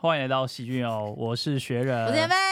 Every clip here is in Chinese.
欢迎来到喜剧哦，我是学人， 我是妍霏。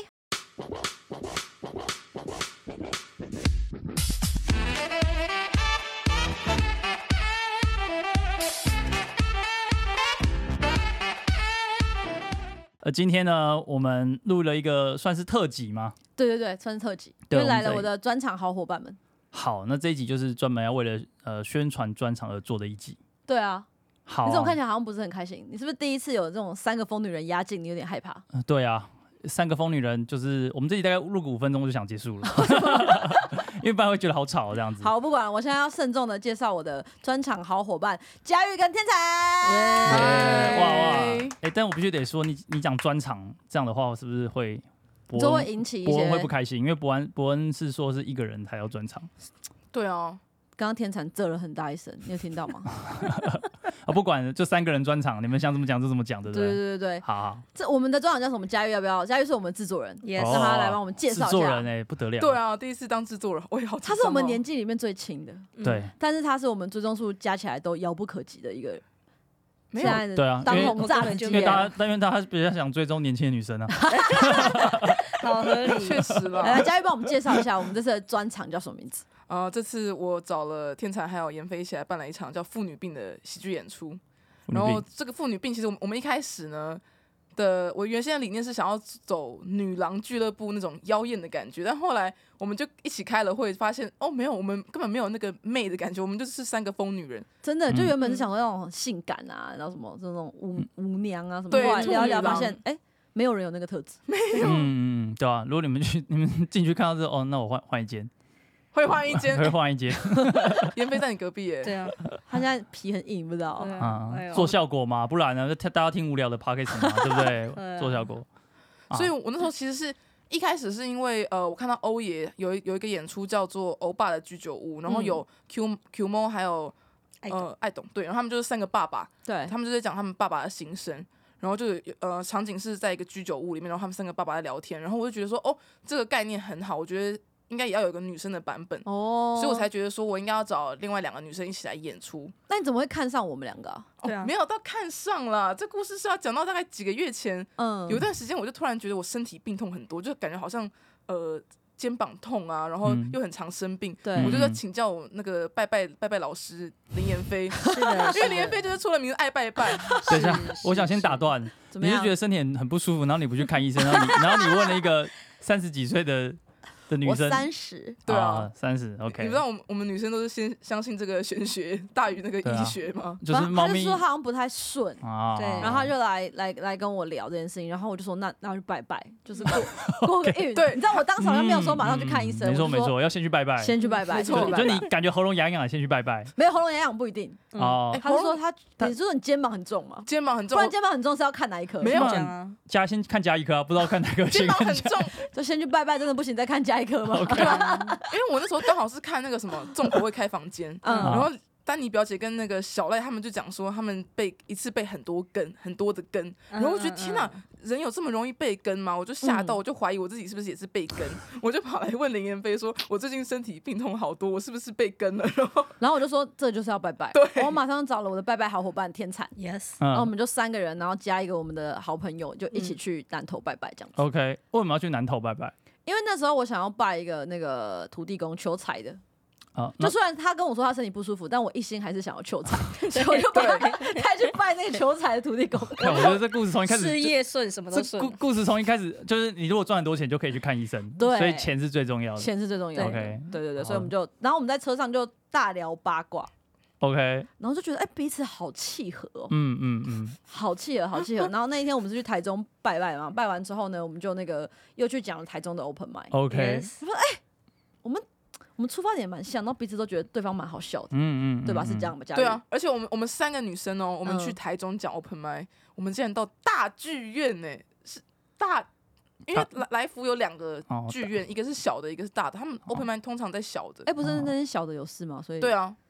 今天呢，我们录了一个算是特辑吗？ 对，算是特辑，因为来了我的专场好伙伴们。 好，那这一集就是专门要为了宣传专场而做的一集。 对啊， 好你怎么看起来好像不是很开心？你是不是第一次有这种3个疯女人压境，你有点害怕？ 对啊，3个疯女人就是我们这集大概录个5分钟就想结束了，因为不然会觉得好吵这样子。 好，不管了，我现在要慎重的介绍我的专场好伙伴佳玉跟天才。 哇！但我必须得说，你讲专场这样的话，是不是会？ 就会引起一些伯恩会不开心，因为伯恩是说是1个人才要专场。 对啊， 刚刚天才啧了很大一声，你有听到吗？ 不管就3个人专场，你们想怎么讲就怎么讲，对不对？ 对。 好， 这我们的专场叫什么？佳玉要不要？佳玉是我们制作人，让他来帮我们介绍一下。 制作人不得了。 对啊，第一次当制作人，我也好紧张哦。 他是我们年纪里面最轻的， 对， 但是他是我们追踪数加起来都遥不可及的一个人。 没有， 对啊， 当红炸的因为大家比较想追踪年轻的女生啊。 好合理， 确实了。 来，佳玉帮我们介绍一下，我们这次的专场叫什么名字？ 这次我找了天才还有妍霏一起来办了一场叫《妇女病》的喜剧演出。然后这个妇女病，其实我们一开始呢我原先的理念是想要走女郎俱乐部那种妖艳的感觉，但后来我们就一起开了会，发现没有，我们根本没有那个媚的感觉，我们就是3个疯女人。 真的，就原本是想说那种性感啊，然后什么这种舞娘啊什么， 对， 后来聊一聊发现，没有人有那个特质， 没有。 对啊，如果你们进去看到这那我换一间。 会换一间， 会换一间。 妍霏在你隔壁耶。 对啊，他现在皮很硬，不知道做效果嘛，不然呢，大家听无聊的 podcast 嘛，对不对？做效果。 所以我那时候其实是一开始是因为我看到欧爷有一个演出叫做欧爸的居酒屋，然后有 Q 猫还有爱董，对，然后他们就是3个爸爸， 对， 他们就在讲他们爸爸的心声。然后就场景是在一个居酒屋里面，然后他们3个爸爸在聊天，然后我就觉得说这个概念很好，我觉得应该也要有个女生的版本所以我才觉得说我应该要找另外2个女生一起来演出。 那你怎么会看上我们2个啊？ 对啊，没有到看上啦，这故事是要讲到大概几个月前，有段时间我就突然觉得我身体病痛很多，就感觉好像肩膀痛啊，然后又很常生病，我就在请教我那个拜拜老师林妍霏，因为林妍霏就是出了名爱拜拜。 等一下，我想先打断，你是觉得身体很不舒服，然后你不去看医生，然后你问了一个30几岁的女生， 我30， 对啊 ，30 ，OK。 你不知道我们女生都是先相信这个玄学大于那个医学吗？ 就是猫咪， 他就说他好像不太顺对， 然后他就来跟我聊这件事情，然后我就说那就拜拜，就是过个运。 对， 你知道我当时好像没有说马上去看医生， 没错，要先去拜拜，就你感觉喉咙痒痒，先去拜拜。 没有喉咙痒痒不一定他就说你说你肩膀很重嘛， 肩膀很重， 不然肩膀很重是要看哪一科？ 没有讲啊， 先看加1科啊，不知道看哪个。 肩膀很重， 就先去拜拜，真的不行再看加1科吗？ 因为我那时候刚好是看那个什么重口味开房间，然后丹妮表姐跟那个小赖他们就讲说他们一次被很多的根，然后我觉得天哪，人有这么容易被根吗？我就吓到，我就怀疑我自己是不是也是被根，我就跑来问林妍霏说，我最近身体病痛好多，我是不是被根了？ 然后我就说这就是要拜拜， 对， 我马上找了我的拜拜好伙伴天才 ，yes， 然后我们就3个人，然后加一个我们的好朋友，就一起去南投拜拜这样子。 OK， 为什么要去南投拜拜？ 因为那时候我想要拜一个那个土地公求财的。就虽然他跟我说他身体不舒服，但我一心还是想要求财，所以我就带去拜那个求财的土地公。 我觉得这故事从一开始事业顺，什么都顺。 故事从一开始就是你如果赚很多钱就可以去看医生， 对， 所以钱是最重要的。 钱是最重要的。 OK， 对，所以我们就，然后我们在车上就大聊八卦。 OK， 然后就觉得彼此好契合哦，好契合。然后那一天我们是去台中拜拜嘛，拜完之后呢，我们就又去讲了台中的 Open Mic。 OK， 我说我们出发点蛮像，然后彼此都觉得对方蛮好笑的，对吧？是这样吗？ 对啊，而且我们3个女生我们去台中讲 Open Mic，我们竟然到大剧院是大，因为来福有2个剧院，一个是小的，一个是大的，他们 Open Mic 通常在小的。 不是那些小的有事吗？所以对啊。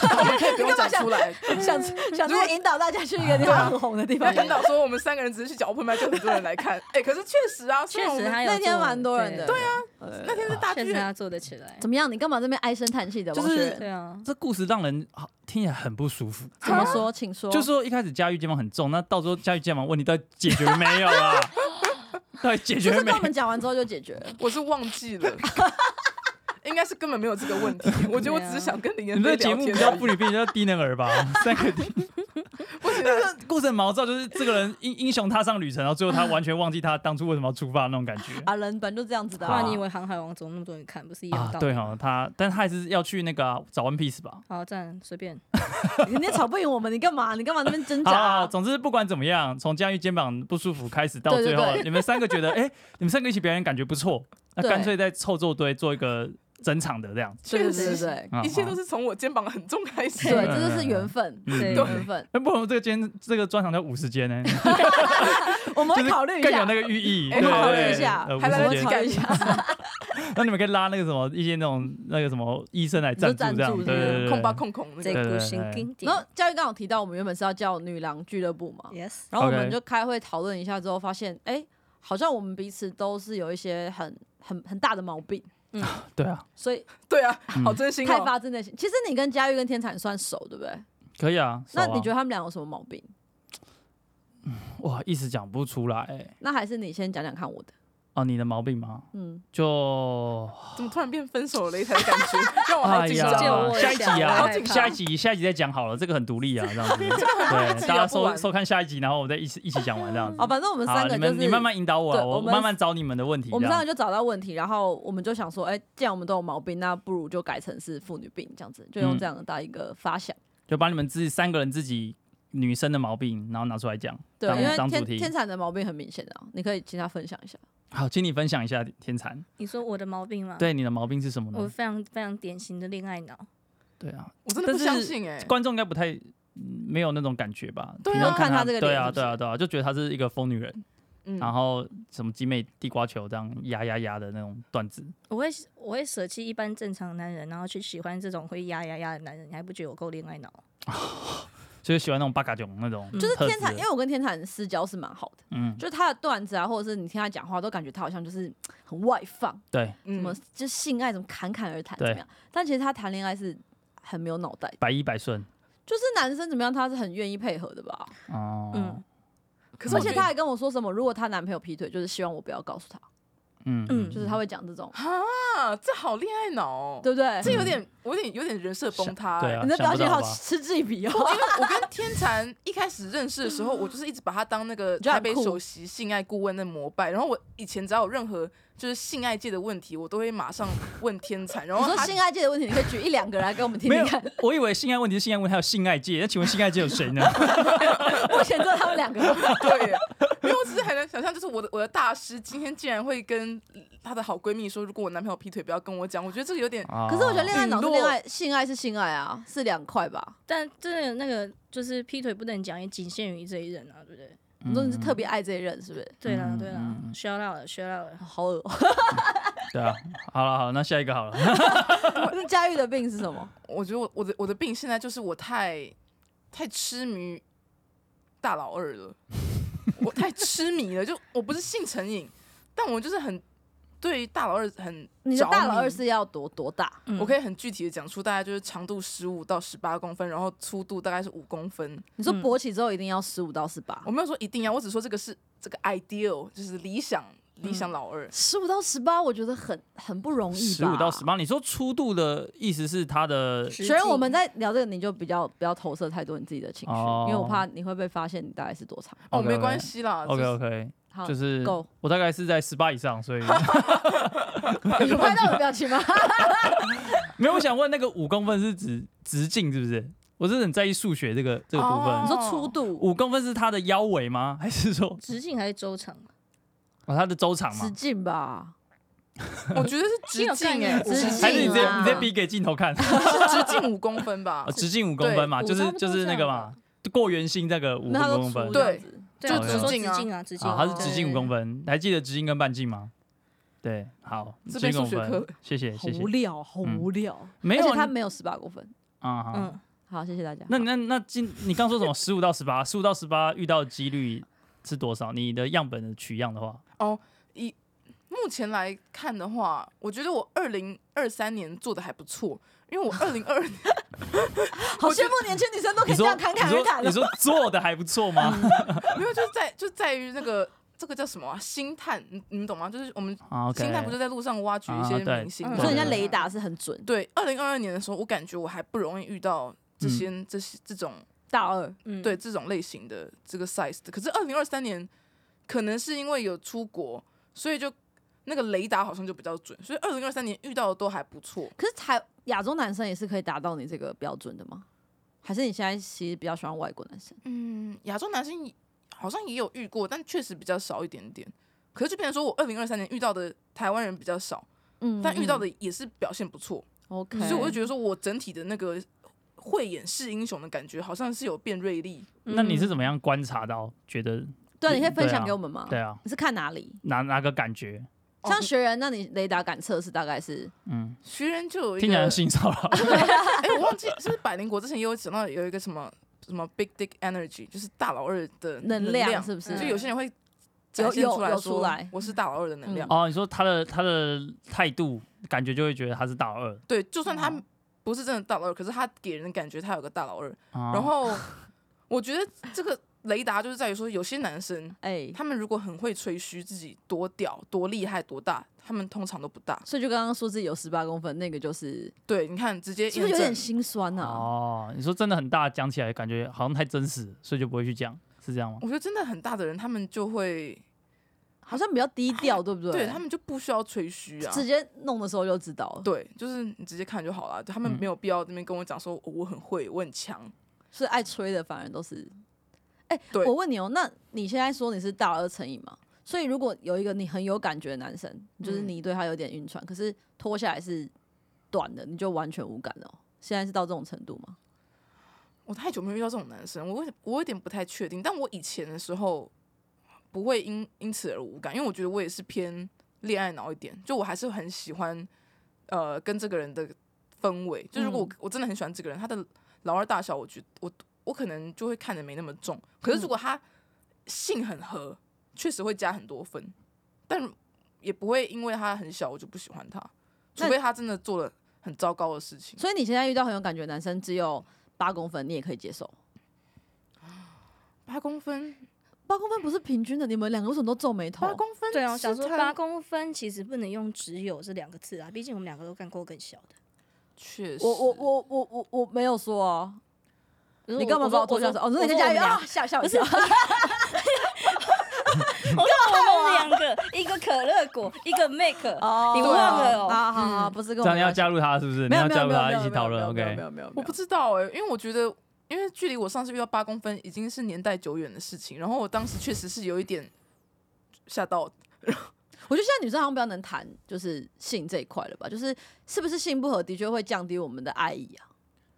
我们可以不用讲出来， 想引导大家去一个地方很红的地方， 引导说我们3个人只是去脚碰麦，就很多人来看。可是确实啊， 确实他有那天蛮多人的。 对啊，那天是大剧院， 他做得起来。 怎么样？你干嘛这边唉声叹气的？ 就是对啊， 这故事让人听起来很不舒服。 怎么说？请说。 就说一开始佳玉肩膀很重，那到时候佳玉肩膀问题到底解决了没有啊？到底解决了没有？ 就是跟我们讲完之后就解决了。 我是忘记了。应该是根本没有这个问题，我觉得我只是想跟林妍霏聊天。 你们这节目不叫妇女病，叫低能儿吧？3个不行，那个故事很毛躁，就是这个人英雄踏上旅程，然后最后他完全忘记他当初为什么要出发那种感觉。 人本就这样子的。 不然你以为《航海王》怎么那么多人看？不是一样道理？ 对哈，但他还是要去那个找 One Piece 吧。 好，这样随便。 你吵不赢我们，你干嘛？你干嘛那边挣扎？ 总之不管怎么样，从佳玉肩膀不舒服开始到最后，你们3个觉得，你们3个一起表演感觉不错，那干脆再凑作堆做一个整场的这样子。 确实，一切都是从我肩膀很重开始。 对，这就是缘分，缘分。 不然这个专场叫50间呢， 我们会考虑一下， 更有那个寓意。 考虑一下， 还来得及考虑一下。 那你们可以拉那个什么一些那个什么医生来赞助这样，对， 空吧空那个。这部新经典。 然后教育刚好提到，我们原本是要叫女郎俱乐部嘛 ，yes。 然后我们就开会讨论一下之后，发现，好像我们彼此都是有一些很大的毛病。 对啊， 所以对啊，好真心， 开发自内心。其实你跟佳玉跟天才算熟，对不对？ 可以啊。 那你觉得他们俩有什么毛病？ 哇，一时讲不出来。 那还是你先讲讲看我的。 你的毛病吗？就怎么突然变分手擂台的感觉？让我好紧张。 下一集再讲好了，这个很独立啊，这样子。对，大家收看下一集，然后我再一起讲完这样子。 反正我们3个就是你慢慢引导我，我慢慢找你们的问题。 我们3个就找到问题，然后我们就想说，既然我们都有毛病，那不如就改成是妇女病这样子，就用这样的一个发想， 就把你们3个人自己女生的毛病，然后拿出来讲。 对，因为天才的毛病很明显啊，你可以请他分享一下。 好，请你分享一下天蚕。 你说我的毛病吗？ 对，你的毛病是什么呢？ 我非常非常典型的恋爱脑。 对啊， 我真的不相信观众应该不太没有那种感觉吧？ 对啊，看他这个脸， 对啊，就觉得他是一个疯女人，然后什么集美地瓜球这样压的那种段子。 我会舍弃一般正常男人，然后去喜欢这种会压的男人，你还不觉得我够恋爱脑？ 就是喜欢那种八嘎囧那种， 就是天才，因为我跟天才私交是蛮好的，就是他的段子啊，或者是你听他讲话，都感觉他好像就是很外放， 对， 什么就性爱怎么侃侃而谈怎么样，但其实他谈恋爱是很没有脑袋， 百依百顺， 就是男生怎么样，他是很愿意配合的吧？ 可是而且他还跟我说什么，如果她男朋友劈腿，就是希望我不要告诉他。就是他会讲这种这好恋爱脑哦， 对不对？ 这有点人设崩塌。 对， 你的表情好嗤之以鼻哦。 因为我跟天蚕一开始认识的时候，我就是一直把他当那个台北首席性爱顾问的膜拜。然后我以前只要有任何就是性爱界的问题，我都会马上问天蚕。然后你说性爱界的问题，你可以举1-2个来给我们听听看。 我以为性爱问题是性爱问题，还有性爱界。那请问性爱界有谁呢？ 目前只有他们2个。 对，因为我只是很难想象，就是我的大师今天竟然会跟她的好闺蜜说，如果我男朋友劈腿，不要跟我讲。我觉得这个有点， 可是我觉得恋爱脑是恋爱，性爱是性爱啊，是2块吧。 但真的那个就是劈腿不能讲，也仅限于这一任啊，对不对？ 你说你是特别爱这一任，是不是？ 对了，学到了， 好恶。 对啊，好，那下一个好了。 那佳玉的病是什么？ 我觉得我的病现在就是我太痴迷大老二了，我太痴迷了。就我不是性成瘾，但我就是很对大老二很。 你的大老二是要多大？ 我可以很具体的讲出，大概就是长度15到18公分，然后粗度大概是5公分。 你说勃起之后一定要15到18？ 我没有说一定要，我只说这个是这个 ideal， 就是理想老二。 15到18，我觉得很不容易吧。 15到18，你说粗度的意思是它的？ 所以我们在聊这个，你就不要投射太多你自己的情绪，因为我怕你会被发现你大概是多长。 没关系啦。 OK。就是够， 我大概是在18以上，所以有拍到我的表情吗？ 没有，我想问那个5公分是指直径是不是？我是很在意数学这个部分。 你说粗度 5公分是它的腰围吗？还是说直径还是周长？ 它的周长吗？ 直径吧， 我觉得是直径还是你直接比给镜头看？ 是直径5公分吧？ 直径5公分嘛，就是那个嘛，过圆心那个5公分， 对。就直径啊， 它是直径5公分，还记得直径跟半径吗？对，好， 这边数学课， 谢谢。 好无聊， 没有， 而且它没有18公分。 好，谢谢大家。 那你刚说什么15到18，15到18遇到的几率是多少？你的样本的取样的话， 以目前来看的话，我觉得我2023年做的还不错，因为我2022年好羡慕年轻女生都可以这样侃侃而谈。 你说做的还不错吗？ 没有，就在于那个这个叫什么啊？星探，你们懂吗？就是我们星探不是在路上挖掘一些明星吗？ 所以人家雷达是很准。 对，2022年的时候，我感觉我还不容易遇到这种大二， 对这种类型的这个 size 的。可是2023年可能是因为有出国，所以就那个雷达好像就比较准，所以2023年遇到的都还不错。 可是亚洲男生也是可以达到你这个标准的吗？还是你现在其实比较喜欢外国男生？ 亚洲男生好像也有遇过，但确实比较少一点点。可是就变成说我2023年遇到的台湾人比较少，但遇到的也是表现不错。 OK， 所以我就觉得说我整体的那个慧眼识英雄的感觉，好像是有变锐利。 那你是怎么样观察到觉得？ 对，你可以分享给我们吗？ 对啊， 你是看哪里？ 哪个感觉？ 像学人，那你雷达感测试大概是？ 学人就有一个听起来性骚扰。 我忘记是不是百灵果之前也有讲到有一个什么 Big Dick Energy， 就是大老二的能量，是不是？ 就有些人会展现出来说我是大老二的能量。 你说他的态度感觉就会觉得他是大老二。 对，就算他不是真的大老二，可是他给人感觉他有个大老二。然后我觉得这个雷达就是在于说，有些男生，他们如果很会吹嘘自己多屌、多厉害、多大，他们通常都不大。 所以就刚刚说自己有18公分，那个就是对，你看直接是不是有点心酸啊？ 你说真的很大，讲起来感觉好像太真实，所以就不会去讲，是这样吗？ 我觉得真的很大的人，他们就会好像比较低调，对不对？ 对他们就不需要吹嘘啊， 直接弄的时候就知道了。 对，就是你直接看就好了，他们没有必要那边跟我讲说我很会，我很强。 所以爱吹的反而都是。 对， 我问你那你现在说你是大老二成瘾嘛？所以如果有一个你很有感觉的男生，就是你对他有点晕船，可是脱下来是短的，你就完全无感了。现在是到这种程度吗？ 我太久没有遇到这种男生，我有点不太确定。但我以前的时候不会因此而无感，因为我觉得我也是偏恋爱脑一点，就我还是很喜欢跟这个人的氛围。就如果我真的很喜欢这个人，他的老二大小，我觉得我可能就会看得没那么重。可是如果他性很合，确实会加很多分，但也不会因为他很小我就不喜欢他，除非他真的做了很糟糕的事情。 所以你现在遇到很有感觉的男生只有8公分，你也可以接受 ？8公分 ？8公分不是平均的，你们两个为什么都皱眉头 ？8公分， 对啊，我想说8公分其实不能用只有这2个字啊，毕竟我们2个都干过更小的。 确实， 我没有说啊。你干嘛把我拖下水？你在家里吓我一跳。 我们2个，一个可乐果，一个 Make， 你忘了哦？ 好，不是跟我。 这样你要加入他是不是？你要加入他一起讨论 ？OK， 没有， 我不知道因为我觉得，因为距离我上次遇到8公分已经是年代久远的事情，然后我当时确实是有一点吓到。 我觉得现在女生好像比较能谈就是性这一块了吧，就是是不是性不合的确会降低我们的爱意啊？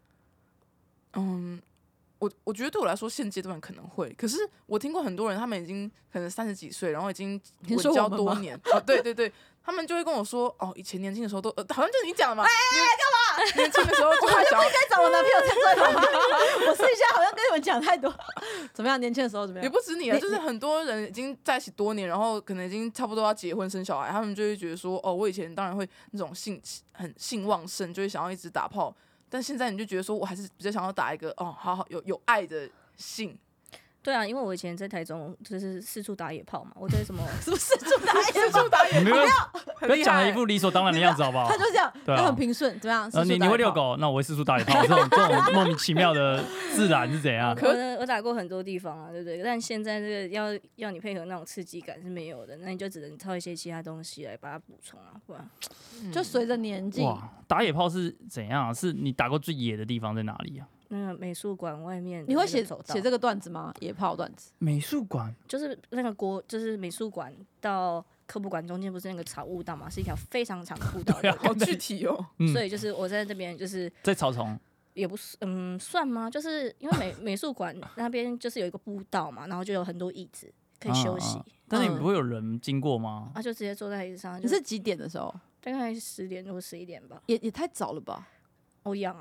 我觉得对我来说现阶段可能会，可是我听过很多人，他们已经可能30几岁，然后已经稳交多年。对，他们就会跟我说，以前年轻的时候都，好像就是你讲的嘛。干嘛？年轻的时候就会想要， 应该找我男朋友才对吧？我试一下，好像跟你们讲太多。怎么样？年轻的时候怎么样？ 也不止你啊，就是很多人已经在一起多年，然后可能已经差不多要结婚生小孩，他们就会觉得说，我以前当然会那种性旺盛，就会想要一直打炮。但现在你就觉得说，我还是比较想要打一个好有爱的性。 对啊，因为我以前在台中就是四处打野炮嘛，我对什么是不是四处打野炮？ 你不要讲了一副理所当然的样子好不好？ 他就这样，他很平顺，怎么样？ 你会遛狗，那我会四处打野炮，这种莫名其妙的自然是怎样？ 我打过很多地方啊，对不对？但现在这个要你配合那种刺激感是没有的，那你就只能靠一些其他东西来把它补充啊，不然就随着年纪。 哇，打野炮是怎样？是你打过最野的地方在哪里啊？ 那个美术馆外面， 你会写这个段子吗？野炮段子？ 美术馆就是那个就是美术馆到科博馆中间不是那个草悟道嘛，是一条非常长的步道。 对啊， 好具体哦。 所以就是我在这边就是在草丛， 也不是算吗？就是因为美术馆那边就是有一个步道嘛，然后就有很多椅子可以休息。 但是你不会有人经过吗？ 就直接坐在椅子上。 你是几点的时候？ 大概10点或11点吧。 也太早了吧？ 欧阳啊。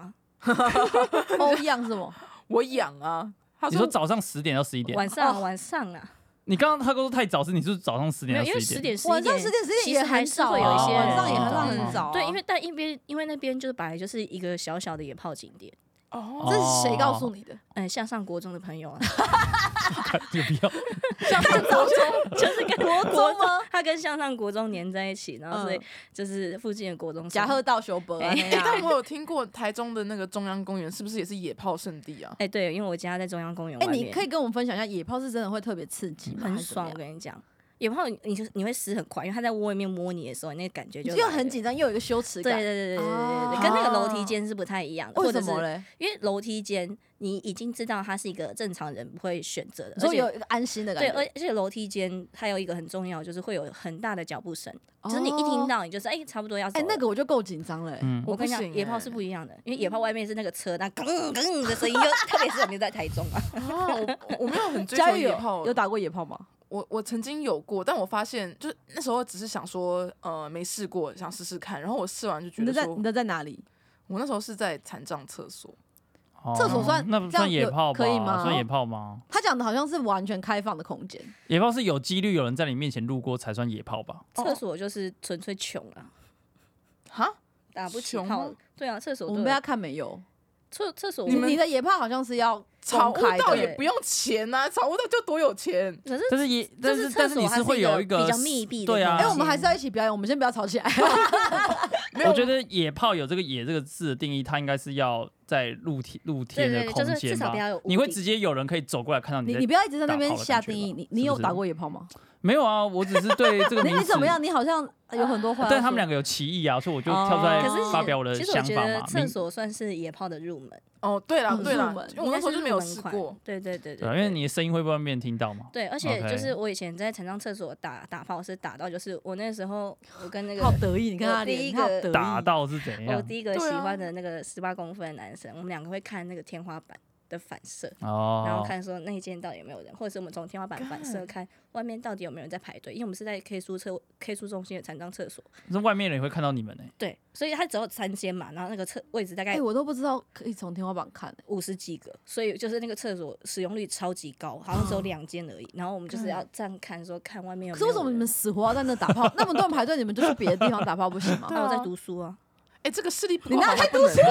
欧样是吗？ 我痒啊。他你说早上10点到11点， 晚上啊， 你刚刚他说太早是你是早上10点到因为 11 10 点？ 点晚上10点11点其实还是早啊， 会有一些晚上也很哦很早啊。 对，因为那边就是本来就是一个小小的野炮景点。 哦， 这是谁告诉你的？ 向上国中的朋友啊， 有必要？ 向上国中就是跟国中吗？ 他跟向上国中连在一起，然后所以就是附近的国中生假贺道修伯啊，那但样我有听过台中的那个中央公园，是不是也是野炮圣地啊？ 对，因为我家在中央公园外面， 你可以跟我们分享一下，野炮是真的会特别刺激吗？ 很爽。我跟你讲，野炮你会死很快，因为他在外面摸你的时候，那个感觉就又来了很紧张，又有一个羞耻感。 对， 哦跟那个楼梯间是不太一样的。 为或者是什么嘞？ 因为楼梯间你已经知道它是一个正常人不会选择的， 所以有一个安心的感对， 觉。 而且楼梯间还有一个很重要，就是会有很大的脚步声，就是你一哦听到，你就是差不多要走了。 那个我就够紧张了。 嗯， 我跟你讲， 我不行野炮是不一样的，因为野炮外面是那个车，那哽哽的声音，特别是我们在台中啊， 我没有很追佳玉求野炮有，打过野炮吗？ 我曾经有过，但我发现就是那时候只是想说，没试过，想试试看。然后我试完就觉得说， 你的在哪里？ 我那时候是在残障厕所， 哦厕所算那不这样算野炮吧？ 可以吗算野炮吗？ 他讲的好像是完全开放的空间。 野炮是有几率有人在你面前路过才算野炮吧？ 厕所就是纯粹穷啊， 哈， 打不起穷炮吗。 对啊，厕所我们被他看没有。 厕所你的野炮好像是要草悟公开的， 道也不用钱呐、草悟道就多有钱。 可是但是厕所你是会有一比较密闭的对啊空间我们还是要一起表演，我们先不要吵起来。 没有我觉得野炮有这个“野”这个字的定义，它应该是要在露天的空就是至间吧少不要有屋？顶你会直接有人可以走过来看到在你不要一直在那边打炮的感觉吧下定义。你有是不是打过野炮吗？ 没有啊，我只是对这个名词你怎么样？你好像有很多话要说。 但他们两个有歧义啊，所以我就跳出来哦可是发表我的其实我觉想法嘛。 得厕所算是野炮的入门， 哦，对了对了入门， 因为我那时候就没有试过。 对对啊，因为你的声音会不会被别人听到嘛？ 对，而且 OK 就是我以前在残障厕所打炮是打到，就是我那时候我跟那个好得意，你看他我第脸， 一个他好得意打到是怎样？ 我第一个对啊喜欢的那个18公分的男生，我们两个会看那个天花板的反射， 哦， 然后看说那一间到底有没有人，或者是我们从天花板反射看外面到底有没有人在排队，因为我们是在 K 书中心的残障厕所， 那外面人也会看到你们呢。 对，所以它只有3间嘛，然后那个位置大概我都不知道可以从天花板看。 50几个，所以就是那个厕所使用率超级高，好像只有2间而已。然后我们就是要这样看，说看外面有没有人。 可是为什么你们死活要在那打炮？那么多人排队，你们就去别的地方打炮不行吗？ 对啊我在读书啊？ 哎，这个视力不你够好， 哪在读书？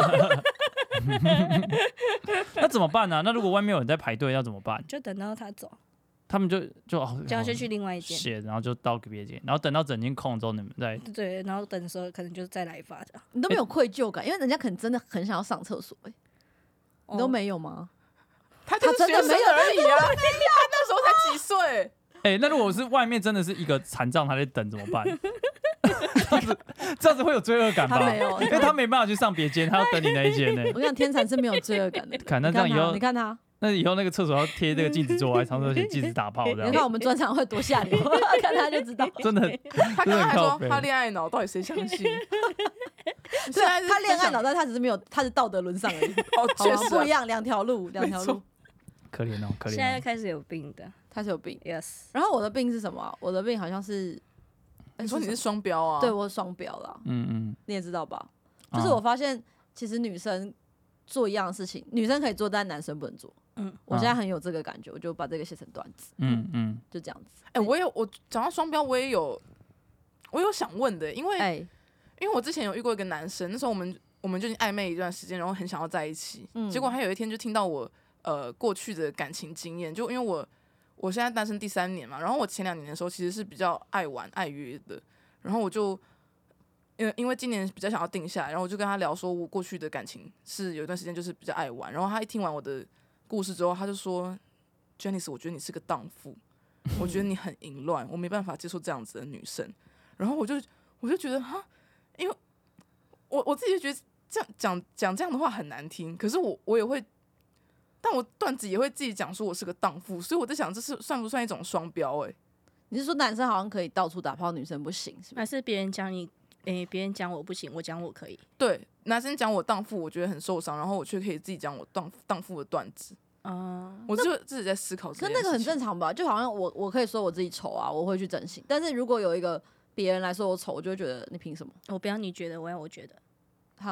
那怎么办呢？那如果外面有人在排队，要怎么办？ 就等到他走， 他们就叫他去另外一间。 写，然后就到别间，然后等到整间空之后，你们再对，然后等的时候可能就再来一发这样。 你都没有愧疚感，因为人家可能真的很想要上厕所，你都哦没有吗？ 他就是学生他真的没有而已啊，他那时候才几岁。 那如果是外面真的是一个残障，他在等怎么办？这样子会有罪恶感吧？ 他没有因为他没办法去上别间，他要等你那一间呢。 我跟你讲，天蚕是没有罪恶感的。 看那这样以后你看他， 那以后那个厕所要贴这个禁止做爱，上厕所写禁止打炮这你看样， 我们专场会多下流，看他就知道。 真的他刚刚还说真的很靠北他恋爱脑，到底谁相信？ 对现在是他恋爱脑袋，他只是没有，他是道德沦丧而已。 哦， 好吗？ 确实啊不一样，两条路，两条路没错。 可怜哦，可现在怜哦。 开始有病的他是有病。 ，yes。 然后我的病是什么啊？我的病好像是， 你说你是什双标啊？ 么对我是双标啦， 嗯， 你也知道吧？ 啊就是我发现，其实女生做一样的事情，女生可以做，但男生不能做。我现在很有这个感觉，我就把这个写成段子，就这样子。 哎，我讲到双标，我有想问的，因为因为我之前有遇过一个男生，那时候我们就已经暧昧一段时间，然后很想要在一起，结果他有一天就听到我过去的感情经验，就因为我现在单身第3年嘛，然后我前2年的时候其实是比较爱玩爱约的，然后我就因为今年比较想要定下来，然后我就跟他聊说我过去的感情是有一段时间就是比较爱玩，然后他一听完我的故事之后，他就说 Janice 我觉得你是个荡妇，我觉得你很淫乱，我没办法接受这样子的女生，然后我就觉得哈，因为我自己就觉得这样讲这样的话很难听，可是我也会，但我段子也会自己讲说我是个荡妇，所以我在想这是算不算一种双标？ 你是说男生好像可以到处打炮，女生不行，是不是？ 还是别人讲你，别人讲我不行，我讲我可以。 对，男生讲我荡妇，我觉得很受伤，然后我却可以自己讲我荡妇的段子。我就自己在思考这件事情。 可那个很正常吧？就好像我可以说我自己丑啊，我会去整形，但是如果有一个别人来说我丑，我就会觉得你凭什么？ 我不要你觉得，我要我觉得。 哈，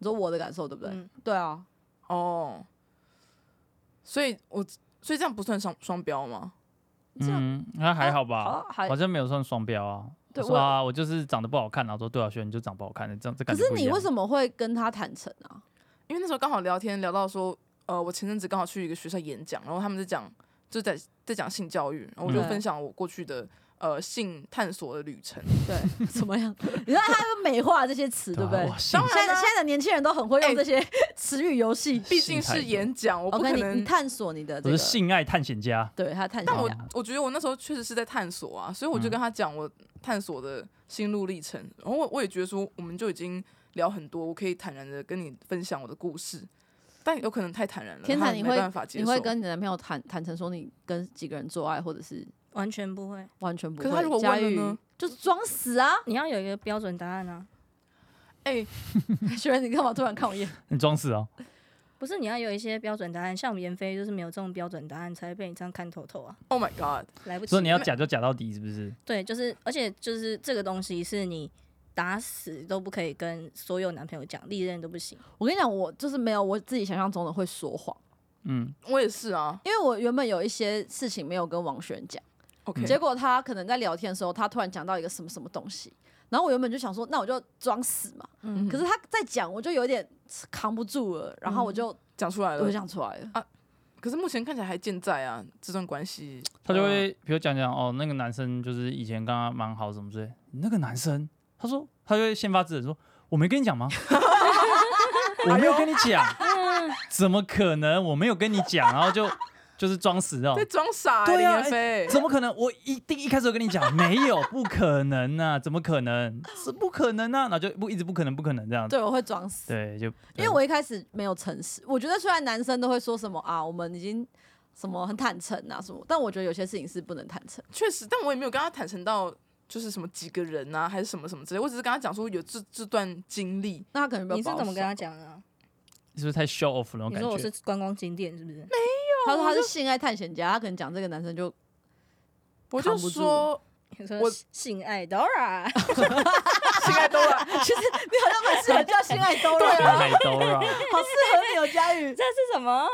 你说我的感受对不对？对啊。 哦，所以这样不算双标吗？ 那还好吧， 还好像没有算双标啊。 对， 说啊，我就是长得不好看，然后说对啊，轩你就长不好看的，这样这感觉不一样。 可是你为什么会跟他坦诚啊？ 因为那时候刚好聊天聊到说，我前阵子刚好去一个学校演讲，然后他们就在讲性教育，然后我就分享我过去的性探索的旅程。 对，怎么样？你看他会美化这些词，对不对？ 当然现在的年轻人都很会用这些词语游戏， 毕竟是演讲，我不可能你探索你的这个我是性爱探险家。 对他探但险家。 我觉得我那时候确实是在探索啊，所以我就跟他讲我探索的心路历程，然后我也觉得说我们就已经聊很多，我可以坦然的跟你分享我的故事，但有可能太坦然了， 天才， 没办法接受。 你会跟你的男朋友坦诚说你跟几个人做爱，或者是完全不会。 完全不会？ 可是他如果问了呢？ 就是装死啊！ 你要有一个标准答案啊。 学员，你干嘛突然看我一眼？ 你装死哦？ 不是，你要有一些标准答案，像我们妍飞就是没有这种标准答案，才会被你这样看透透啊。 Oh my god， 来不及。 所以你要假就假到底，是不是？ 对，就是而且就是这个东西是你打死都不可以跟所有男朋友讲，历任都不行。 我跟你讲，我就是没有我自己想象中的会说谎， 我也是啊。 因为我原本有一些事情没有跟王璇讲， OK， 结果他可能在聊天的时候，他突然讲到一个什么什么东西，然后我原本就想说，那我就装死嘛。可是他在讲，我就有点扛不住了，然后我就讲出来了， 我就讲出来了啊。可是目前看起来还健在啊，这段关系。 他就会比如讲哦，那个男生就是以前跟他蛮好什么之类，那个男生他就会先发制人说，我没跟你讲吗？我没有跟你讲，怎么可能？我没有跟你讲，然后就是装死哦， 在装傻。 对啊，怎么可能？我一开始就跟你讲，没有，不可能啊，怎么可能？是不可能啊，然后就一直不可能这样子。 对，我会装死。 对，就因为我一开始没有诚实，我觉得虽然男生都会说什么啊，我们已经什么很坦诚啊什么，但我觉得有些事情是不能坦诚。 确实，但我也没有跟他坦诚到就是什么几个人啊，还是什么什么之类，我只是跟他讲说有这段经历。 那他可能比较你是保守怎么跟他讲的啊？ 是不是太 show off 那种你感觉？ 说我是观光景点是不是？ 他说他是性爱探险家，他可能讲这个男生就我就扛不住说你说我性爱 Dora， 性爱都了， 其实你好像蛮适合叫性爱兜了， 太太多了。 好适合你有佳宇。 这是什么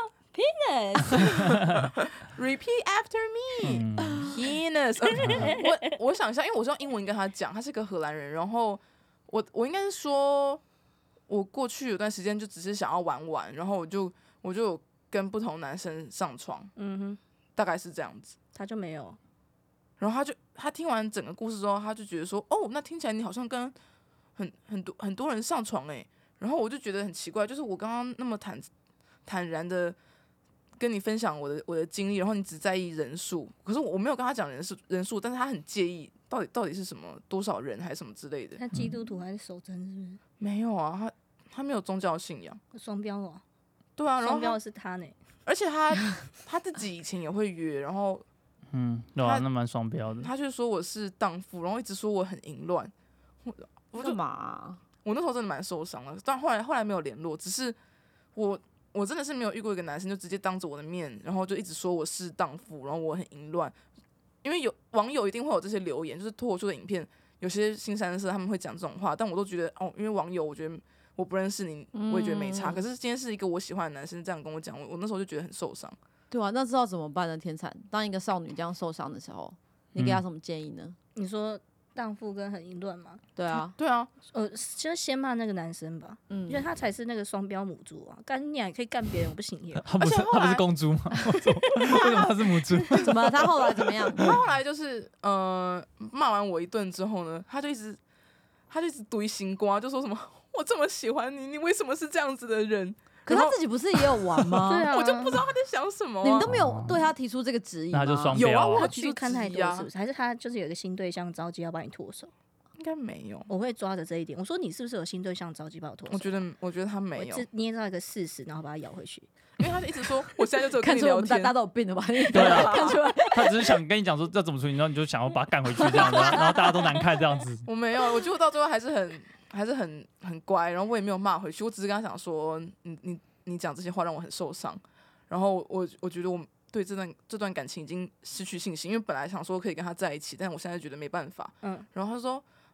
penis？ Repeat after me, penis 。我想一下，因为我是用英文跟他讲，他是个荷兰人，然后我应该是说，我过去有段时间就只是想要玩，然后我就有跟不同男生上床，大概是这样子。 他就没有。 然后他听完整个故事之后，他就觉得说，哦，那听起来你好像跟很多人上床欸。然后我就觉得很奇怪，就是我刚刚那么坦然的跟你分享我的经历，然后你只在意人数，可是我没有跟他讲人数，但是他很介意到底是什么多少人还是什么之类的。 他基督徒还是守贞是不是？ 没有啊，他没有宗教信仰。 双标哦。 对啊，然后双标的是他呢。 而且他自己以前也会约，然后对啊，那蛮双标的。 他就说我是荡妇，然后一直说我很淫乱。我干嘛啊？ 我那时候真的蛮受伤的，但后来没有联络，只是我真的是没有遇过一个男生就直接当着我的面，然后就一直说我是荡妇，然后我很淫乱。因为有网友一定会有这些留言，就是脱口秀的影片，有些新三色他们会讲这种话，但我都觉得哦，因为网友我觉得我不认识你，我也觉得没差。可是今天是一个我喜欢的男生这样跟我讲，我那时候就觉得很受伤。 对啊，那知道怎么办呢？天才，当一个少女这样受伤的时候，你给她什么建议呢？ 你说荡妇跟很淫乱吗？ 对啊， 对啊， 就先骂那个男生吧，因为他才是那个双标母猪啊！干你还可以干别人，我不行耶。 他不是公猪吗？为什么他是母猪？ 怎么了？他后来怎么样？ 他后来就是骂完我一顿之后呢，他就一直怼心瓜，就说什么我这么喜欢你，你为什么是这样子的人？ 可是他自己不是也有玩吗？ 对啊， 我就不知道他在想什么、啊。 你们都没有对他提出这个质疑吗？ 那就双有啊， 标我他去有提出看太多质疑啊是不是？还是他就是有一个新对象着急要把你脱手？ 应该没有。 我会抓着这一点，我说你是不是有新对象着急把我脱手？ 我觉得他没有， 我捏到一个事实，然后把它咬回去。 因为他就一直说我现在就只有跟看出我你聊天。 们大家都有病了吧？ 对啊看出来。 他只是想跟你讲说要怎么处理，然后你就想要把他赶回去这样子，然后大家都难看这样子。 我没有，我觉得我到最后还是很乖，然后我也没有骂回去，我只是跟他讲说你讲这些话让我很受伤，然后我觉得我对这段感情已经失去信心，因为本来想说可以跟他在一起，但我现在觉得没办法。然后他说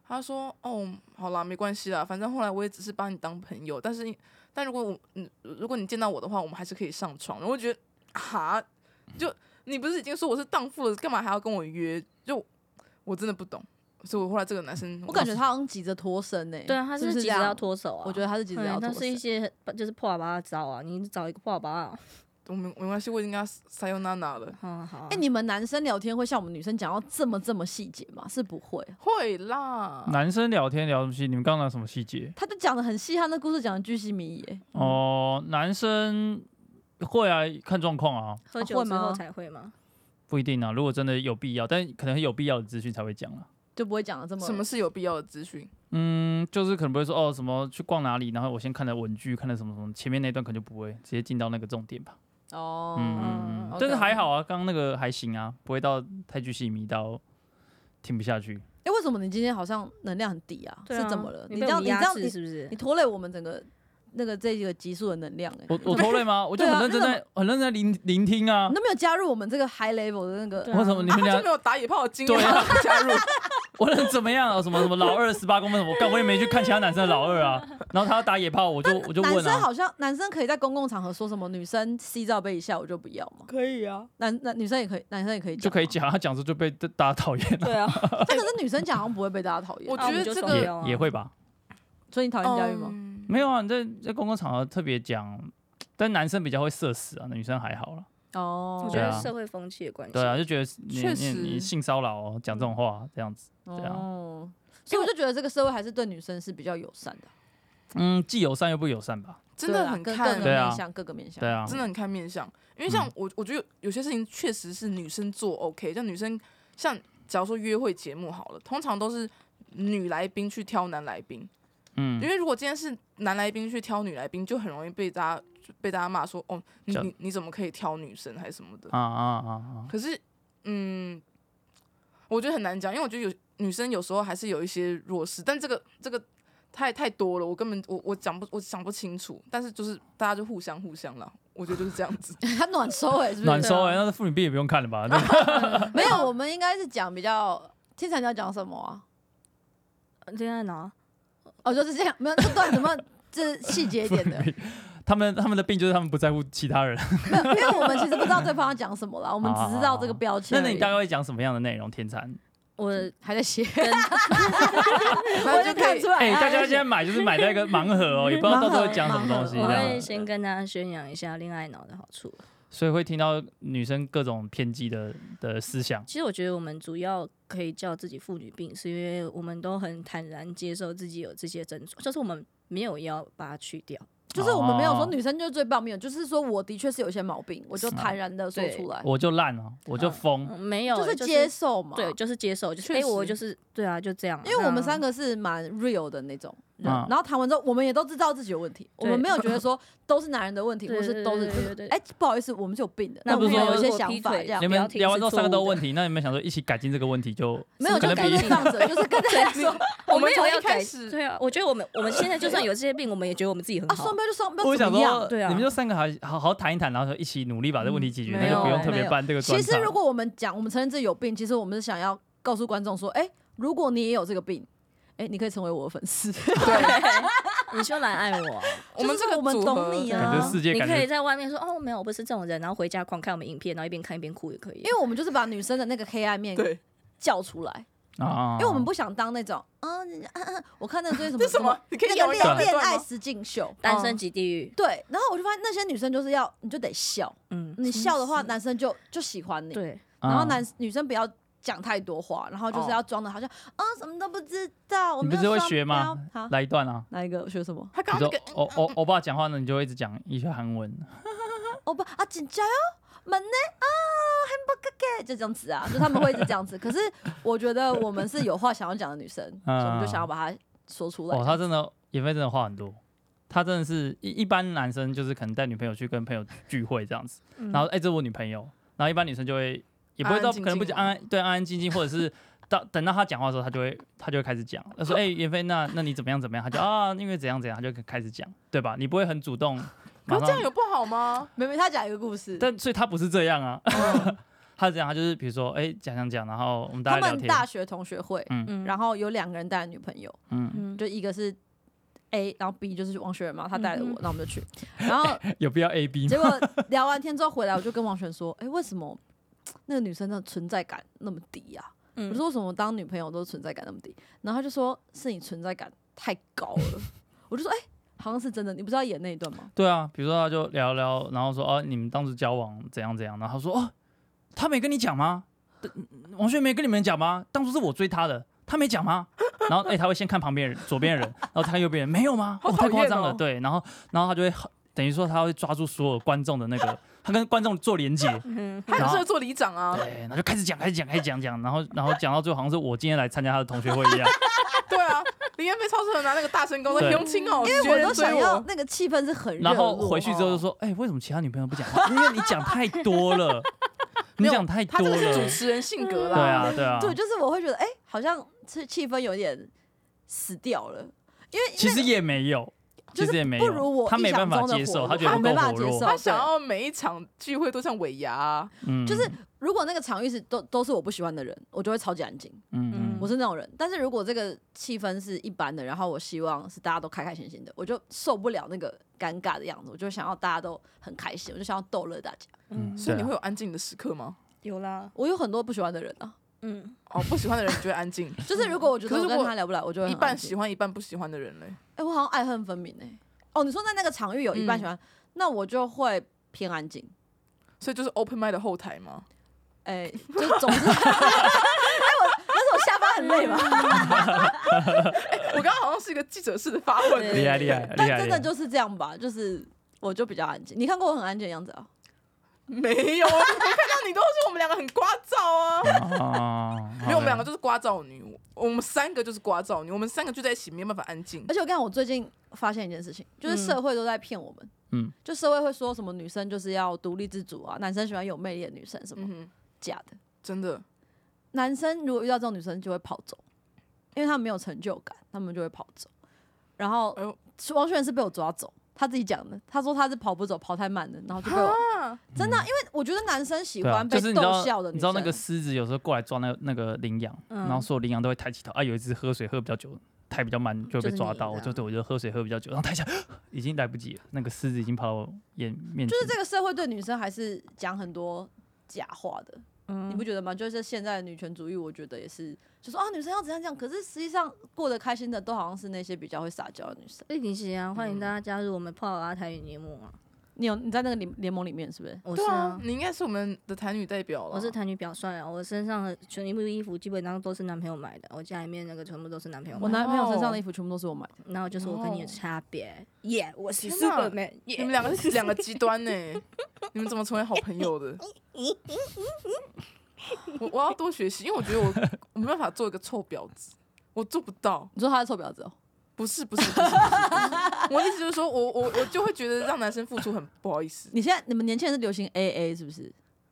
他说哦，好啦，没关系啦，反正后来我也只是把你当朋友，但如果你见到我的话，我们还是可以上床。然后我觉得哈，就你不是已经说我是荡妇了，干嘛还要跟我约？就我真的不懂。所以我后来这个男生， 我感觉他好像急着脱身呢。 对啊，他是不是这样急着要脱手啊。 我觉得他是急着要脱那身。 是一些就是破喇叭的招啊，你找一个破喇叭啊。 我没关系，我已经跟他sayonara了。 好。 你们男生聊天会像我们女生讲到这么细节吗？是不会。 会啦。 男生聊天聊什么细？你们刚刚聊什么细节？ 他就讲的很细，他那故事讲的巨细靡遗。 哦，男生会啊，看状况啊。 喝酒之后才会吗？ 不一定啊，如果真的有必要，但可能有必要的资讯才会讲了。 就不会讲的这么。 什么是有必要的资讯？ 就是可能不会说哦什么去逛哪里，然后我先看了文具，看了什么什么，前面那段可能就不会直接进到那个重点吧。但是还好啊，刚刚那个还行啊，不会到太巨细靡到听不下去。 为什么你今天好像能量很低啊？是怎么了？ 你这样是不是？ 你拖累我们整个这个集数的能量我拖累吗？我就很认真在聆听啊。 你都没有加入我们这个 high level 的那个。 为什么你们俩就没有打野炮的经验加入？ 我能怎么样啊？什么老二18公分什么？我也没去看其他男生的老二啊。然后他要打野炮，我就问啊。 男生好像男生可以在公共场合说什么女生 C 罩杯以下我就不要吗？ 可以啊。 女生也可以，男生也可以讲。 就可以讲，他讲着就被大家讨厌了。 对啊。 可是女生讲好像不会被大家讨厌。 我觉得这个也会吧。 所以你讨厌佳玉吗？ 没有啊，你在公共场合特别讲，但男生比较会社死啊，女生还好了。 我觉得社会风气的关系。 对啊，就觉得你性骚扰讲这种话这样子，对啊。 所以我就觉得这个社会还是对女生是比较友善的。 既友善又不友善吧？ 真的很看各个面向， 对啊， 真的很看面向。因为像我觉得有些事情确实是女生做 OK，像女生像假如说约会节目好了，通常都是女来宾去挑男来宾。因为如果今天是男来宾去挑女来宾，就很容易被大家骂说哦，你怎么可以挑女生还是什么的可是我觉得很难讲，因为我觉得女生有时候还是有一些弱势，但这个太多了，我根本我讲不清楚，但是就是大家就互相啦，我觉得就是这样子。 他暖收是不是？ 暖收那妇女病也不用看了吧？ 没有，我们应该是讲比较天才，你要讲什么啊？ 恋爱脑。 就是这样，没有这段怎么这细节一点的。 他们的病就是他们不在乎其他人。 没有，因为我们其实不知道对方要讲什么啦，我们只知道这个标签。 那你大概会讲什么样的内容？天蚕， 我还在写， 我就看出来。 大家现在买就是买到一个盲盒哦，也不知道到时候会讲什么东西。 我会先跟大家宣扬一下恋爱脑的好处。 所以会听到女生各种偏激的思想。 其实我觉得我们主要可以叫自己妇女病，是因为我们都很坦然接受自己有这些症状，就是我们没有要把它去掉。 就是我们没有说女生就是最棒，没有，就是说我的确是有些毛病，我就坦然的说出来。 我就烂了，我就疯， 没有， 就是接受嘛。 对，就是接受，就是我就是对啊，就这样。 因为我们三个是蛮 real 的那种人，然后谈完之后，我们也都知道自己有问题，我们没有觉得说都是男人的问题，或是都是不好意思，我们是有病的。 那不是说有一些想法这样。 你们聊完之后三个都有问题，那你们想说一起改进这个问题就没有就改进上者，就是跟大家说， 我们从一开始对啊，我觉得我们现在就算有这些病，我们也觉得我们自己很好。 双标就双标， 我想说， 对啊， 你们就三个好好谈一谈，然后一起努力把这个问题解决，那就不用特别办这个专场。 其实如果我们讲，我们承认自己有病，其实我们是想要告诉观众说，如果你也有这个病，你可以成为我的粉丝。 对，你就来爱我。 我们这个我们懂你啊， 你可以在外面说哦，没有，我不是这种人，然后回家狂看我们影片，然后一边看一边哭也可以。 因为我们就是把女生的那个黑暗面叫出来。因为我们不想当那种我看那追什么你可以那个恋爱实境秀， 单身即地狱。 对，然后我就发现那些女生就是你就得笑，你笑的话，男生就喜欢你。 对， 然后女生不要讲太多话，然后就是要装的好像什么都不知道。 你不是会学吗？来一段啊！ 哪一个学什么？ 他刚刚欧巴讲话呢，你就会一直讲一些韩文。 欧巴真假哟，门呢hamburger 就这样子啊，就他们会一直这样子。可是我觉得我们是有话想要讲的女生，所以我们就想要把它说出来。 他真的妍霏真的话很多，他真的是一般男生就是可能带女朋友去跟朋友聚会这样子，然后这是我女朋友，然后一般女生就会也不会到可能不讲安安静静，或者是等到他讲话的时候，他就会开始讲，他说妍霏那你怎么样，他就因为怎样，他就开始讲，对吧？你不会很主动。 可这样有不好吗？ 没他讲一个故事， 但所以他不是这样啊。 他是这样，他就是比如说讲，然后我们大他家聊天， 们大学同学会， 嗯然后有2个人带女朋友，就一个是 A， 然后 B 就是王璇嘛，他带了我，那我们就去，然后有必要 A B 结吗？ 果聊完天之后回来，我就跟王璇说，为什么那个女生的存在感那么低呀？我说为什么当女朋友都存在感那么低？然后他就说是你存在感太高了。我就说好像是真的，你不是要演那一段吗？ 对啊，比如说他就聊聊，然后说你们当时交往怎样，然后他说他没跟你讲吗？王璇没跟你们讲吗？当初是我追他的，他没讲吗？然后他会先看旁边人，左边人，然后看右边人，没有吗？太夸张了，对，然后他就会等于说他会抓住所有观众的那个，他跟观众做连结， 他很适合做里长啊。 对，然后就开始讲，然后讲到最后好像是我今天来参加他的同学会一样。 对啊，林彦飞超适合拿那个大声公说永清哦， 因为我都追想要那个气氛是很热络， 然后回去之后就说，为什么其他女朋友不讲话？因为你讲太多了，你讲太多了。 他这个是主持人性格啦。对啊。 对，就是我会觉得，好像气氛有点死掉了，因为其实也没有。其实也没有， 不如我他没办法接受，他觉得没办法接受， 他想要每一场聚会都像尾牙就是如果那个场域是都是我不喜欢的人，我就会超级安静，我是那种人。但是如果这个气氛是一般的，然后我希望是大家都开开心心的，我就受不了那个尴尬的样子，我就想要大家都很开心，我就想要逗乐大家。 所以你会有安静的时刻吗？ 有啦， 我有很多不喜欢的人啊。 不喜欢的人你就会安静， 就是如果我觉得我跟他聊不来，我就会一半喜欢一半不喜欢的人嘞。 我好像爱恨分明你说在那个场域有一半喜欢，那我就会偏安静。 所以就是 open mic 的后台吗？ 就总之，但是我下巴很累嘛。 我刚刚好像是一个记者式的发问， 厉害。 但真的就是这样吧，就是我就比较安静。你看过我很安静的样子啊？ 没有，我看到你都是我们2个很聒噪啊。没有，我们2个就是聒噪女，我们3个就是聒噪女，我们3个聚在一起没有办法安静。 而且我最近发现一件事情，就是社会都在骗我们。就社会会说什么女生就是要独立自主啊，男生喜欢有魅力的女生什么，假的。 真的， 男生如果遇到这种女生就会跑走，因为他们没有成就感，他们就会跑走。然后王璇是被我抓走。他自己讲的，他说他是跑不走，跑太慢了，然后就被我真的因为我觉得男生喜欢被逗笑的女生。 你知道那个狮子有时候过来抓那个羚羊，然后所有羚羊都会抬起头有一只喝水喝比较久，抬比较慢就会被抓到。我就喝水喝比较久，然后抬起来已经来不及了，那个狮子已经跑到我面前。 就是这个社会对女生还是讲很多假话的。你不觉得吗？就是现在的女权主义，我觉得也是，就说女生要怎样讲，可是实际上过得开心的都好像是那些比较会撒娇的女生。 一定是啊，欢迎大家加入我们泡阿台语联盟啊！ 你在那个联盟里面是不是？ 我是啊， 你应该是我们的台女代表了。 我是台女表率啊，我身上的全部衣服基本上都是男朋友买的，我家里面那个全部都是男朋友买的。 我男朋友身上的衣服全部都是我买的， 然后就是我跟你的差别。耶，我是 Superman。你们2个是2个极端呢，你们怎么成为好朋友的？我要多学习，因为我觉得我没办法做一个臭婊子，我做不到。 你说他是臭婊子哦？ 不是，我的意思就是说我就会觉得让男生付出很不好意思。 你们年轻人是流行 AA 是不是？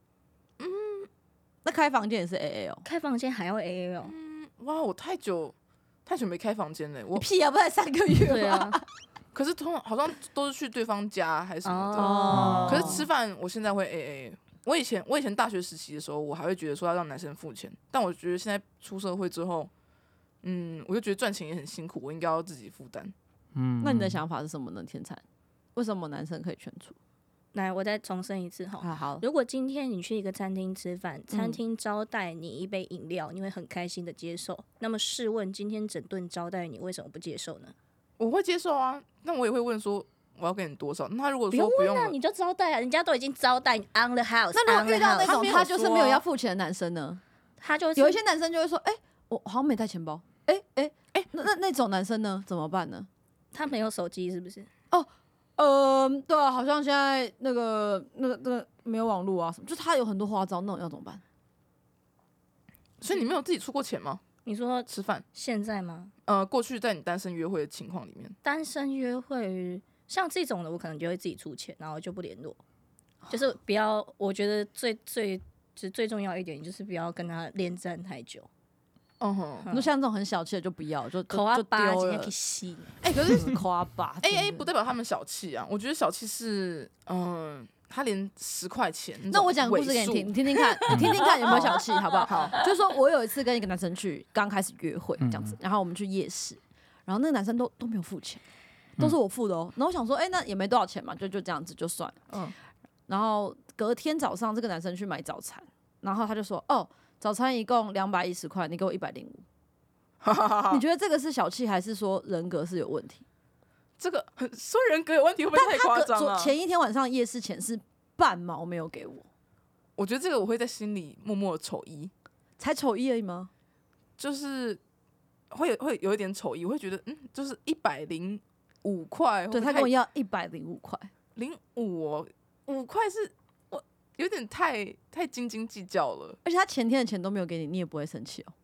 那开房间也是 AA 哦？ 开房间还要 AA 哦？ 哇，我太久没开房间了。我屁啊，不才3个月吗？ 对啊。 可是好像都是去对方家还是什么的。可是吃饭我现在会 AA。我以前大学时期的时候，我还会觉得说要让男生付钱，但我觉得现在出社会之后，我就觉得赚钱也很辛苦，我应该要自己负担。 那你的想法是什么呢？天才，为什么男生可以全出？ 来，我再重申一次哈。 好， 如果今天你去一个餐厅吃饭，餐厅招待你一杯饮料，你会很开心的接受。那么试问，今天整顿招待你，为什么不接受呢？ 我会接受啊，那我也会问说。我要给你多少？那他如果说不用了，你就招待啊，人家都已经招待你 on the house。 那如果遇到那种他就是没有要付钱的男生呢？ 他就有一些男生就会说，我好像没带钱包，那种男生呢怎么办呢？ 他没有手机是不是？ 对啊，好像现在那个没有网络啊什么，就他有很多花招，那种要怎么办？ 所以你没有自己出过钱吗？ 你说吃饭现在吗？ 过去在你单身约会的情况里面， 单身约会像这种的，我可能就会自己出钱，然后就不联络。就是不要，我觉得最重要一点就是不要跟他恋战太久。 你说像这种很小气的就不要，就口啊巴丢了。 可以吸。 可是口啊巴 AA 不代表他们小气啊，我觉得小气是他连10块钱， 那我讲个故事给你听，你听听看，你听听看有没有小气，好不好？ 好， 就是说我有一次跟一个男生去，刚开始约会这样子，然后我们去夜市，然后那个男生都没有付钱，都是我付的哦。然后我想说，那也没多少钱嘛，就这样子就算了。然后隔天早上，这个男生去买早餐，然后他就说：“哦，早餐一共210块，你给我105。”你觉得这个是小气，还是说人格是有问题？ 这个说人格有问题会不会太夸张啊？ 前一天晚上夜市钱是半毛没有给我， 我觉得这个我会在心里默默丑一， 才丑一而已吗？ 就是会有一点丑一，我会觉得就是105块， 对他跟我要105块 05 5块是我有点太斤斤计较了， 而且他前天的钱都没有给你，你也不会生气哦。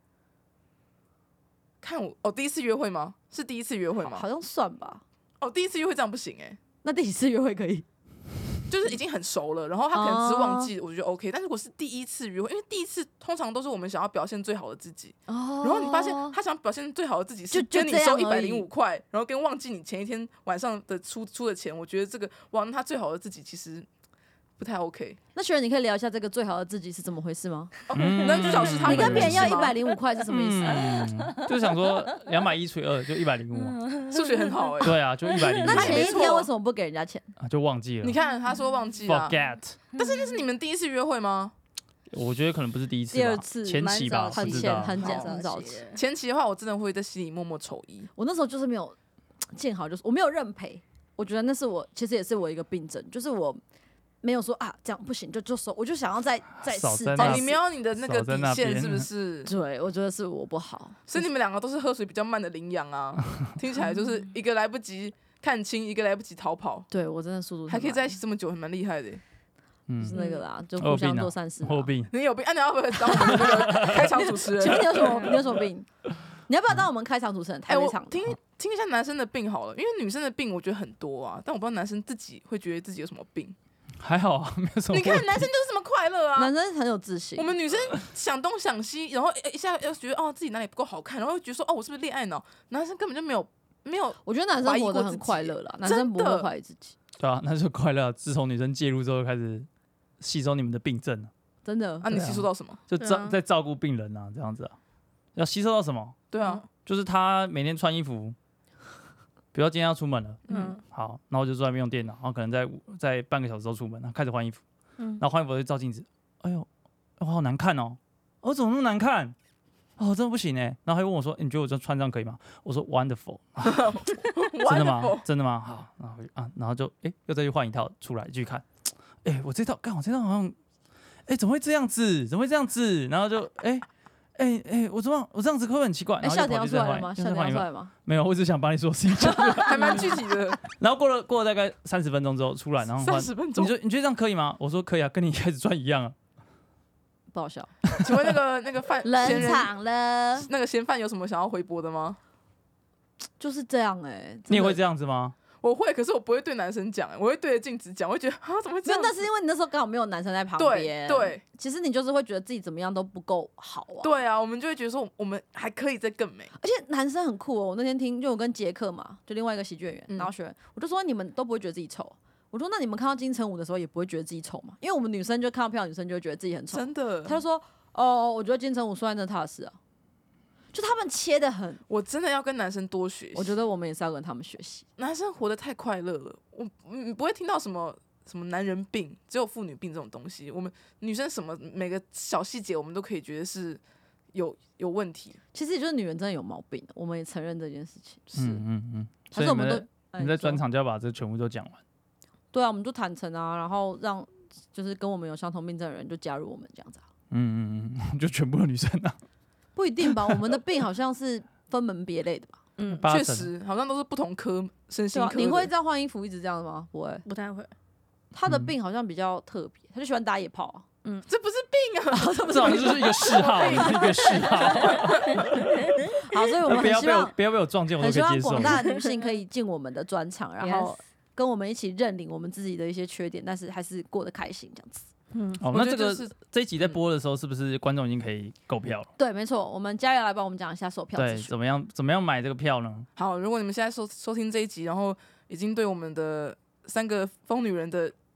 看我第一次约会吗？是第一次约会吗？ 好像算吧。 第一次约会这样不行那第几次约会可以？ 就是已经很熟了，然后他可能只是忘记，我觉得 OK。但如果是第一次约会，因为第一次通常都是我们想要表现最好的自己，然后你发现他想表现最好的自己是跟你收105块，然后跟忘记你前一天晚上的出的钱，我觉得这个那他最好的自己其实不太 OK。 那学员，你可以聊一下这个最好的自己是怎么回事吗？ 那就表示他你跟别人要105块是什么意思？就想说210除以2就105嘛， 数学很好对啊，就105。 那前一天为什么不给人家钱？ 就忘记了。 你看他说忘记了 ，forget。 但是那是你们第一次约会吗？ 我觉得可能不是第一次， 第二次， 前期吧， 很早期。 前期的话，我真的会在心里默默丑一。 我那时候就是没有见好，就是我没有认赔。我觉得那是其实也是我一个病症，就是我没有说这样不行就收，我就想要再试。 你没有你的那个底线是不是？ 对，我觉得是我不好。 所以你们两个都是喝水比较慢的羚羊啊，听起来就是一个来不及看清，一个来不及逃跑。 对我真的速度还可以在一起这么久，还蛮厉害的。 是那个啦，就互相做善事。 我有病， 你有病？你要不要当我们那个开场主持人？ 请问你有什么病？你要不要当我们开场主持人？台北场听一下男生的病好了，因为女生的病我觉得很多啊，但我不知道男生自己会觉得自己有什么病。 还好啊，没有什么。 你看男生就是这么快乐啊， 男生很有自信。 我们女生想东想西，然后一下要觉得自己哪里不够好看，然后又觉得说我是不是恋爱脑？男生根本就没有。我觉得男生活得很快乐啦，男生不会怀疑自己。 对啊，那就快乐。自从女生介入之后，开始吸收你们的病症了。 真的？ 你吸收到什么？ 就在照顾病人啊，这样子啊。要吸收到什么？ 对啊， 就是他每天穿衣服。比如今天要出门了，好，然后我就坐在那边用电脑，然后可能在半个小时后出门，然后开始换衣服，然后换衣服就照镜子，哎呦，我好难看哦，我怎么那么难看？真的不行哎。然后他会问我说，你觉得我这穿这样可以吗？我说 wonderful， 真的吗？真的吗？好，然后就又再去换一套出来继续看，我这套好像，怎么会这样子？怎么会这样子？然后就我这样子会不会很奇怪？ 笑点要出来了吗？笑点要出来吗？ 没有，我只想帮你说事情， 还蛮具体的。 然后过了大概30分钟之后出来，然后 30分钟， 你觉得这样可以吗？我说可以啊，跟你一开始穿一样啊。 不好笑。 请问那个饭冷场了， 那个嫌犯有什么想要回驳的吗？ 就是这样你也会这样子吗？ 我会，可是我不会对男生讲，我会对着镜子讲，我会觉得怎么会这样？ 那是因为你那时候刚好没有男生在旁边。 对， 其实你就是会觉得自己怎么样都不够好啊。 对啊，我们就会觉得说我们还可以再更美。 而且男生很酷哦，我那天听，就我跟杰克嘛，就另外一个喜剧演员，然后学员，我就说你们都不会觉得自己丑。我说那你们看到金城武的时候也不会觉得自己丑嘛？因为我们女生就看到漂亮女生就会觉得自己很丑。 真的。 他就说我觉得金城武帅那他的事啊。就他们切得很， 我真的要跟男生多学习。 我觉得我们也是要跟他们学习。 男生活得太快乐了，你不会听到什么男人病，只有妇女病这种东西。我们女生每个小细节，我们都可以觉得是有问题。 其实也就是女人真的有毛病，我们也承认这件事情。 所以我们你在专场就要把这全部都讲完。 对啊，我们就坦诚啊，然后让就是跟我们有相同病症的人就加入我们这样子啊。 就全部的女生啊。 不一定吧，我们的病好像是分门别类的吧？ 确实，好像都是不同科身心科。 你会这样换衣服一直这样吗？不会， 不太会。 他的病好像比较特别，他就喜欢打野炮啊。 这不是病啊， 这不是，就是一个嗜好，一个嗜好。 好，所以我们很希望不要被我撞见，我都可以接受。 很希望广大的女性可以进我们的专场，然后跟我们一起认领我们自己的一些缺点，但是还是过得开心这样子。 那这一集在播的时候，是不是观众已经可以购票了？ 对，没错，我们嘉瑶来帮我们讲一下售票资讯。 对，怎么样买这个票呢？ 好，如果你们现在收听这一集，然后已经对我们的3个疯女人的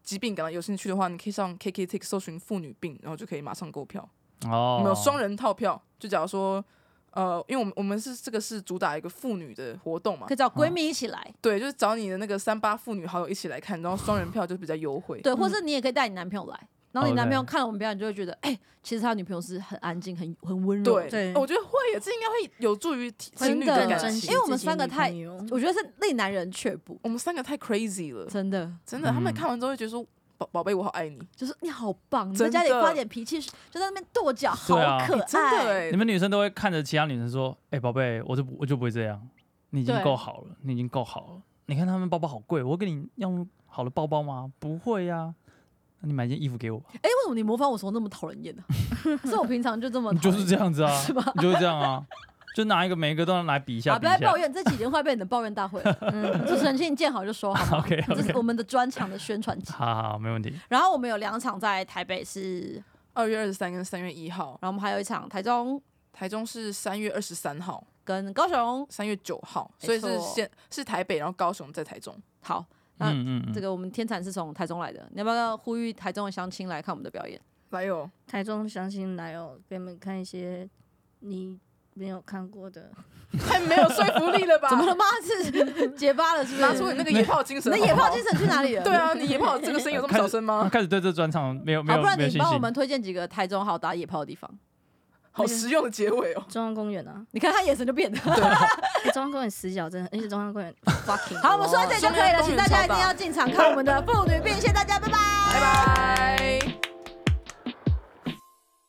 疾病感到有兴趣的话，你可以上 KKTIX 搜寻妇女病，然后就可以马上购票。 哦， 我们有双人套票，就假如说因为我们这个是主打一个妇女的活动嘛可以，找闺蜜一起来， 对，就是找你的那个38妇女好友一起来看，然后双人票就比较优惠。 对，或是你也可以带你男朋友来，然后你 OK 男朋友看了我们表演就会觉得，其实他女朋友是很安静、很温柔的， 对，我觉得会耶，这应该会有助于情侣真的感情。 珍惜因为我们三个太自己女朋友我觉得是令男人却步， 我们3个太 crazy 了， 真的真的，他们看完之后会觉得说，宝贝，我好爱你， 就是你好棒，你真的在家里发点脾气，就在那边跺脚，好对啊可真的爱。 哎你，们女生都会看着其他女生说：“宝贝，我就不会这样，你已经对够好了，你已经够好了。你看他们包包好贵，我会给你用好的包包吗？不会呀，那你买件衣服给我吧。 为什么你模仿我时候那么讨人厌呢？是我平常就这么你就是这样子啊， 是吗你就是这样啊，就拿一个每一个都来比一下， 啊，不比一下。 要再抱怨，这几天会变成抱怨大会了。主持人，请你见好就收，好吗 OK，OK 这是我们的专场的宣传期。 好，没问题。 然后我们有2场在台北是， 2月23跟3月1号， 然后我们还有一场台中台中是3月23号、 跟高雄。 3月9号， 没所以是错是台北，然后高雄在台中。 好，那嗯这个我们天产是从台中来的，你要不要呼吁台中的乡亲来看我们的表演？ 来哦， 台中相信来哦，给你们看一些你没有看过的。 太没有说服力了吧？ 怎么了吗？是结巴了是不是？ 拿出你那个野炮精神你好不好， 的野炮精神去哪里了？ 对啊，你野炮这个声音有这么小声吗？ 开始对这专场没有好，不然没有信心。 你帮我们推荐几个台中好打野炮的地方。 好实用的结尾哦。 中央公园啊， 你看他眼神就变了。 中央公园死角真的，而且中央公园 fucking 好，我们说到这里就可以了，请大家一定要进场看我们的妇女